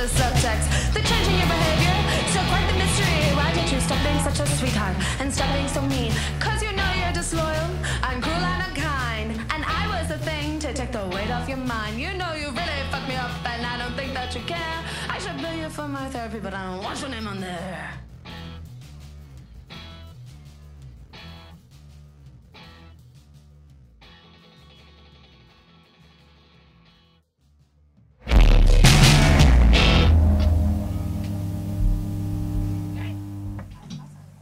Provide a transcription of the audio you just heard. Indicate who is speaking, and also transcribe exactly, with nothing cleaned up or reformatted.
Speaker 1: the subtext, the change in your behavior. So quite the mystery. Why did you stop being such a sweetheart and stop being so mean? Cause you know you're disloyal and cruel and unkind. And I was the thing to take the weight off your mind. You know you really fucked me up and I don't think that you care. I should bill you for my therapy, but I don't want your name on there.